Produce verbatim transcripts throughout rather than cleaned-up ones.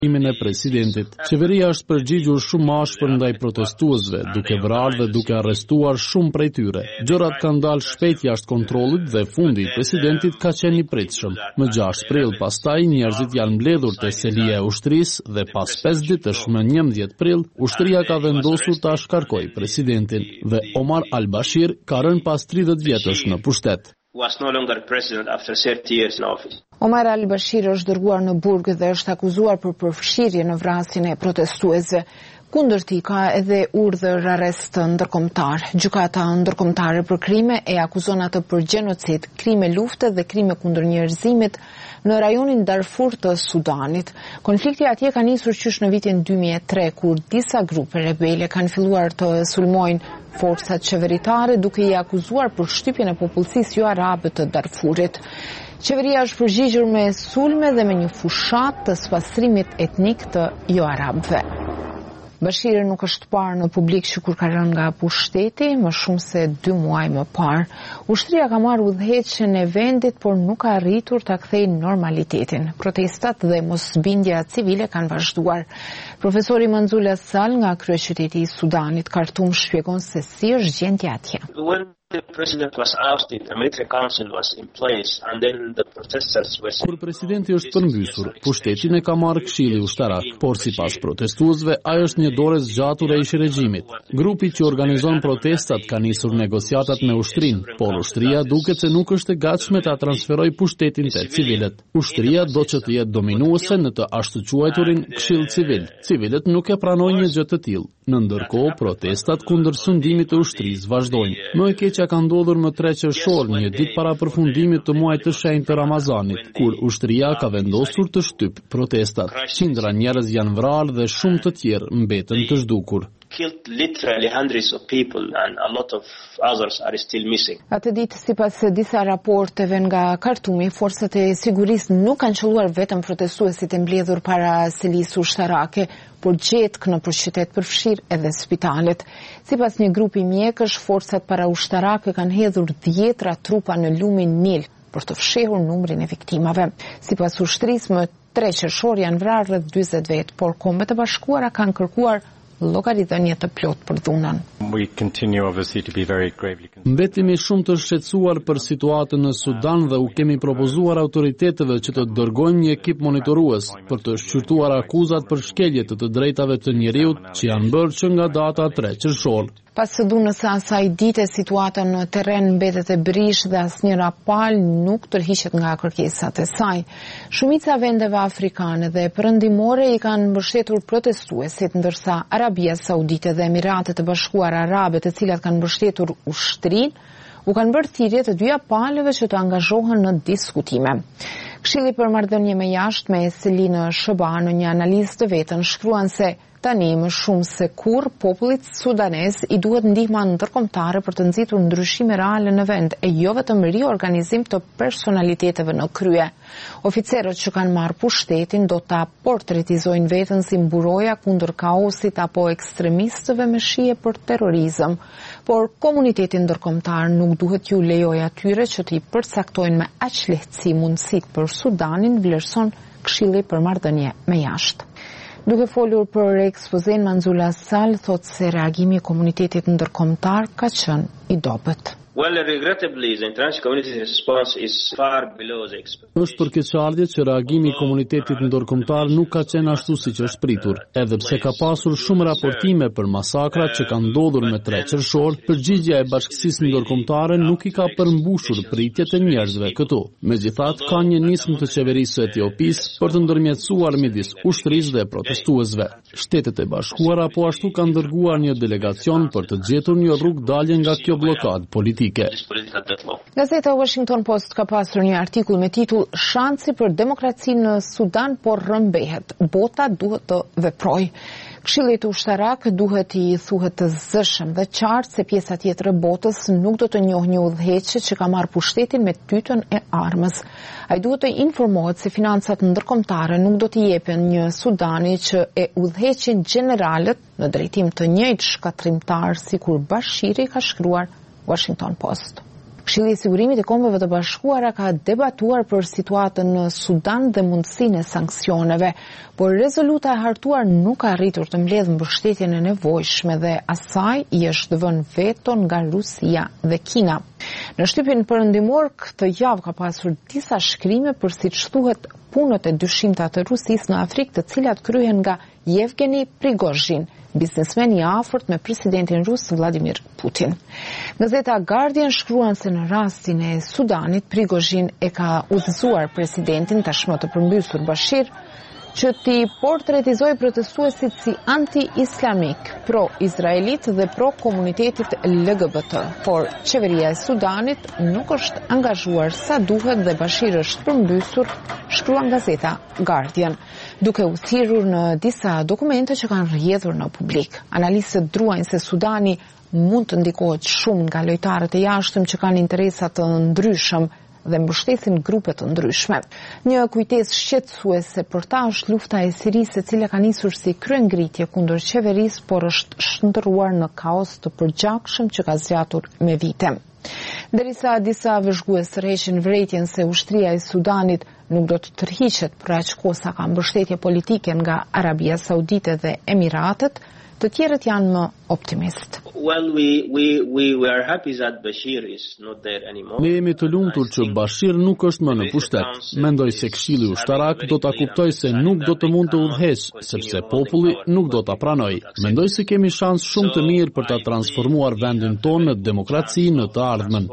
e presidentit. Qeveria është përgjigjur shumë më ashpër ndaj protestuesve, duke vrarë dhe duke arrestuar shumë prej tyre. Gjërat kanë dalë shpejt jashtë kontrollit dhe fundi i presidentit ka qenë i pritshëm. Më gjashtë prill pastaj njerëzit janë mbledhur te selia e ushtrisë dhe pas pesë ditësh më njëmbëdhjetë prill, ushtria ka vendosur ta shkarkojë presidentin dhe Omar al-Bashir ka rënë pas tridhjetë vjetësh në pushtet. was no longer president after thirty years in office. Omar al-Bashir është dërguar në burg dhe është akuzuar për përfshirje në vrasjen e protestuesve. Kundër tij ka edhe urdhër arrest ndërkombëtar. Gjykata ndërkombëtare për krime e akuzon atë për gjenocid, krime lufte dhe krime kundër njerëzimit në rajonin Darfur të Sudanit. Konflikti atje ka nisur qysh në vitin dy mijë e tre, kur disa grupe rebele kanë filluar të sulmojnë forcat qeveritare duke i akuzuar për shtypjen e popullsisë jo arabe të Darfurit. Qeveria është përgjigjur me sulme dhe me një fushat të spastrimit etnik të jo arabëve. Bashir nuk është parë në publik që kur ka rënë nga pushteti, më shumë se dy muaj më parë. Ushtria ka marrë udhëheqjen e vendit, por nuk ka arritur ta kthejë normalitetin. Protestat dhe mosbindja civile kanë vazhduar. Profesori Manzula Sall nga kryeqyteti i Sudanit, Khartoum, shpjegon se si është gjendja atje. The president was ousted, the military council was in place, and then the protesters were... Kur presidenti është përmbysur, pushtetin e ka marrë këshilli ushtarak, por sipas protestuesve, ai është një dorë zgjatur e ish regjimit. Grupi që organizon protestat ka nisur negociatat me ushtrinë, por ushtria duket se nuk është e gatshme ta transferojë pushtetin te civilët. Ushtria do që të jetë dominuese në të ashtu quajturin këshill civil. Civilët nuk e pranojnë një gjë të tillë. Në ndërkohë, protestat kundër sundimit të ushtrisë vazhdojnë. Më e keqja ka ndodhur më tre qershor, një ditë para përfundimit të muajit të shenjtë të Ramazanit, kur ushtria ka vendosur të shtyp protestat. Qindra njerëz janë vrarë dhe shumë të tjerë mbeten të zhdukur. Killed literally hundreds of people and a lot of others are still missing. Atë ditë, sipas disa raporteve nga Khartoumi, forcat e sigurisë nuk kanë qelluar vetëm protestuesit e mbledhur para selisë ushtarake, por gjetk në përqytet përfshir edhe spitalet. Sipas një grupi mjekësh, forcat paraushtarake kanë hedhur dhjetra trupa në lumin Nil për të fshehur numrin e viktimave. Sipas ushtrisë, më tre qershor janë vrarë rreth dyzet vet, por Kombet e Bashkuara kanë kërkuar llogaridhënie të plot për dhunën. Mbetemi shumë të shqetësuar për situatën në Sudan dhe u kemi propozuar autoriteteve që të dërgojnë një ekip monitorues për të shqyrtuar akuzat për shkelje të të drejtave të njeriut që janë bërë që nga data tre qershor. Pas së dhunës së asaj dite, situata në terren mbetet e brish dhe asnjëra palë nuk tërhiqet nga kërkesat e saj. Shumica vendeve afrikane dhe perëndimore i kanë mbështetur protestuesit, ndërsa Arabia Saudite dhe Emiratet e Bashkuara Arabe, të cilat kanë mbështetur ushtrinë, u kanë bërë thirrje të dyja palëve që të angazhohen në diskutime. Këshilli për marrëdhënie me jashtë me Selinë Shëba në një analizë të vetën shkruan se tani më shumë se kur popullit sudanez i duhet ndihma ndërkombëtare për të nxitur ndryshime reale në vend e jo vetëm riorganizim të personaliteteve në krye. Oficerët që kanë marrë pushtetin do ta portretizojnë veten si mburoja kundër kaosit apo ekstremistëve me shije për terrorizëm, por komuniteti ndërkombëtar nuk duhet ju lejojë atyre që t'i përcaktojnë me aq lehtësi mundësitë për Sudanin, vlerëson Këshilli për marrëdhënie me jashtë. Duke folur për ekspozen, Manzula Sall thot se reagimi i komunitetit ndërkombëtar ka qenë i dobët. Well, regrettably, the international community's response is far below the expectations. Është për keqardhje që reagimi i komunitetit ndërkombëtar nuk ka qenë ashtu siç është pritur, edhe pse ka pasur shumë raportime për masakrat që kanë ndodhur me tre qershor, përgjigjja e bashkësisë ndërkombëtare nuk i ka përmbushur pritjet e njerëzve këtu. Megjithatë, ka një nismë të qeverisë së Etiopisë për të ndërmjetësuar midis ushtrisë dhe protestuesve. Shtetet e Bashkuara po ashtu kanë dërguar një delegacion për të gjetur një rrugë dalje nga kjo blokadë politike. Gazeta Washington Post ka pasur një artikull me titull "Shansi për demokraci në Sudan po rrëmbehet. Bota duhet të veprojë". Këshillit ushtarak duhet i thuhet të zëshëm dhe qartë se pjesa tjetër e botës nuk do të njohë një udhëheqje që ka marrë pushtetin me tytën e armës. Ai duhet të informohet se financat ndërkombëtare nuk do t'i jepen një Sudani që e udhëheqin gjeneralët në drejtim të njëjtë shkatrimtar sikur Bashiri, ka shkruar Washington Post. Këshilli i Sigurimit i Kombeve të Bashkuara ka debatuar për situatën në Sudan dhe mundësinë e sanksioneve, por rezoluta e hartuar nuk ka arritur të mbledhë mbështetjen e nevojshme dhe asaj i është vënë veto nga Rusia dhe Kina. Në shtypin perëndimor këtë javë ka pasur disa shkrime për siç thuhet punët e dyshimta të Rusisë në Afrikë, të cilat kryhen nga Yevgeni Prigozhin, biznesmen i afërt me presidentin rus Vladimir Putin. Gazeta Guardian shkruan se në rastin e Sudanit, Prigozhin e ka udhëzuar presidentin, tashmë të përmbysur Bashir, që ti portretizoj protestuesit si anti-islamik, pro-izraelit dhe pro-komunitetit L G B T, por qeveria e Sudanit nuk është angazhuar sa duhet dhe Bashir është përmbysur, shkruan gazeta Guardian, duke u thirrur në disa dokumente që kanë rrjedhur në publik. Analistët druajnë se Sudani mund të ndikohet shumë nga lojtarët e jashtëm që kanë interesa të ndryshëm dhe mbështesin grupe të ndryshme. Një kujtesë shqetësuese për ta është lufta e Sirisë, e cila ka nisur si kryengritje kundër qeverisë, por është shndërruar në kaos të përgjakshëm që ka zgjatur me vite. Derisa disa vëzhgues tërheqin vërejtjen se ushtria e Sudanit nuk do të tërhiqet për aq kohë sa ka mbështetje politike nga Arabia Saudite dhe Emiratet, të tjerët janë më optimist. Well, we, we, we, we are happy that Bashir is not there anymore. Ne jemi të lumtur që Bashir nuk është më në pushtet. Mendoj se Këshilli Ushtarak do ta kuptojë se nuk do të mund të udhëheqë, sepse populli nuk do ta pranojë. Mendoj se kemi shans shumë të mirë për ta transformuar vendin tonë në demokraci në të ardhmen.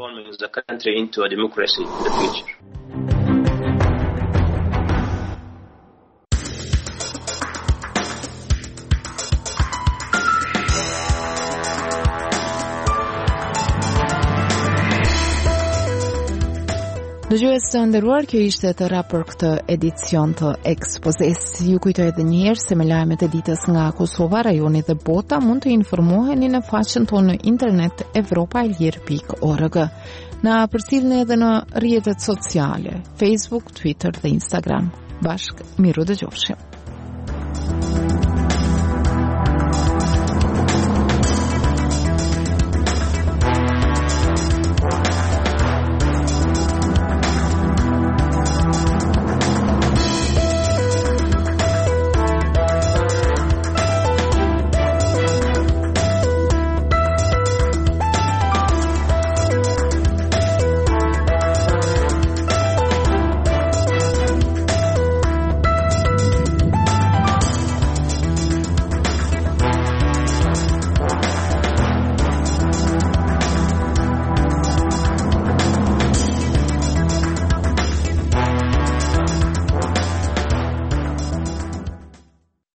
Dëgjues të nderuar, kjo ishte të ra për këtë edicion të Ekspozes. Ju kujtoj edhe një herë se me lajmet e ditës nga Kosova, rajoni dhe bota mund të informoheni në faqen tonë në internet evropa e lirë pikë org. Na përcjellni edhe në rrjetet sociale, Facebook, Twitter dhe Instagram. Bashk, miru dëgjofshim.